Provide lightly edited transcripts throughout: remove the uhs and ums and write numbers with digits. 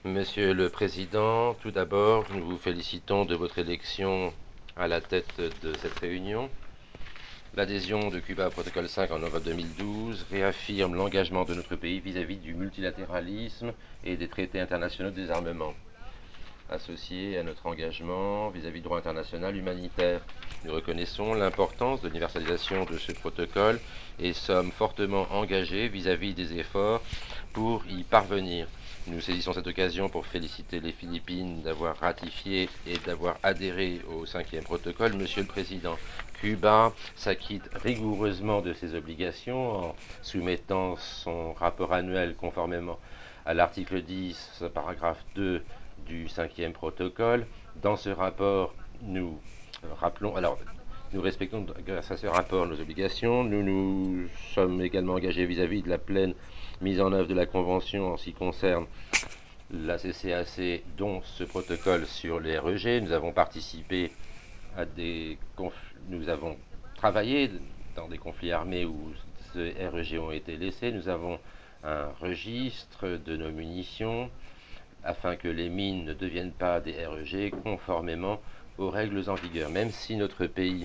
Monsieur le Président, tout d'abord, nous vous félicitons de votre élection à la tête de cette réunion. L'adhésion de Cuba au protocole 5 en novembre 2012 réaffirme l'engagement de notre pays vis-à-vis du multilatéralisme et des traités internationaux de désarmement, associés à notre engagement vis-à-vis du droit international humanitaire. Nous reconnaissons l'importance de l'universalisation de ce protocole et sommes fortement engagés vis-à-vis des efforts pour y parvenir. Nous saisissons cette occasion pour féliciter les Philippines d'avoir ratifié et d'avoir adhéré au 5e protocole. Monsieur le Président, Cuba s'acquitte rigoureusement de ses obligations en soumettant son rapport annuel conformément à l'article 10, paragraphe 2 du 5e protocole. Dans ce rapport, nous respectons grâce à ce rapport nos obligations. Nous nous sommes également engagés vis-à-vis de la pleine mise en œuvre de la Convention en ce qui concerne la CCAC, dont ce protocole sur les REG. Nous avons participé à nous avons travaillé dans des conflits armés où ces REG ont été laissés. Nous avons un registre de nos munitions afin que les mines ne deviennent pas des REG conformément aux règles en vigueur. Même si notre pays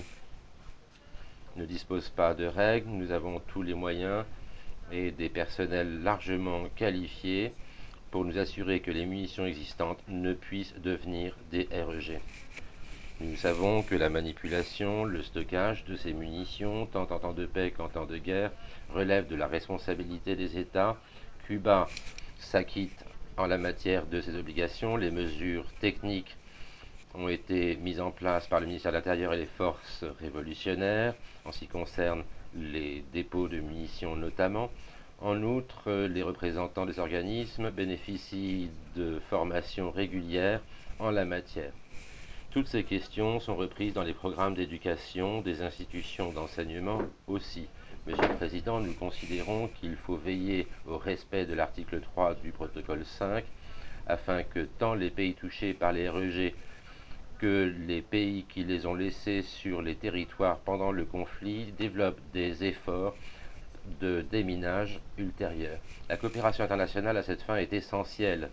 ne dispose pas de règles, nous avons tous les moyens et des personnels largement qualifiés pour nous assurer que les munitions existantes ne puissent devenir des REG. Nous savons que la manipulation, le stockage de ces munitions, tant en temps de paix qu'en temps de guerre, relève de la responsabilité des États. Cuba s'acquitte en la matière de ses obligations. Les mesures techniques ont été mises en place par le ministère de l'Intérieur et les forces révolutionnaires en ce qui concerne les dépôts de munitions notamment. En outre, les représentants des organismes bénéficient de formations régulières en la matière. Toutes ces questions sont reprises dans les programmes d'éducation des institutions d'enseignement aussi. Monsieur le Président, nous considérons qu'il faut veiller au respect de l'article 3 du protocole 5 afin que tant les pays touchés par les REG que les pays qui les ont laissés sur les territoires pendant le conflit développent des efforts de déminage ultérieurs. La coopération internationale à cette fin est essentielle.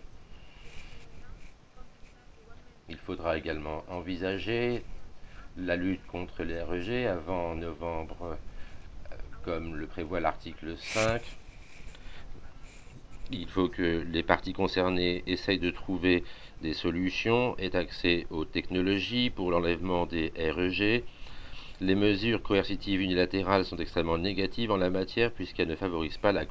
Il faudra également envisager la lutte contre les REG avant novembre, comme le prévoit l'article 5. Il faut que les parties concernées essayent de trouver des solutions, aient accès aux technologies pour l'enlèvement des REG. Les mesures coercitives unilatérales sont extrêmement négatives en la matière puisqu'elles ne favorisent pas la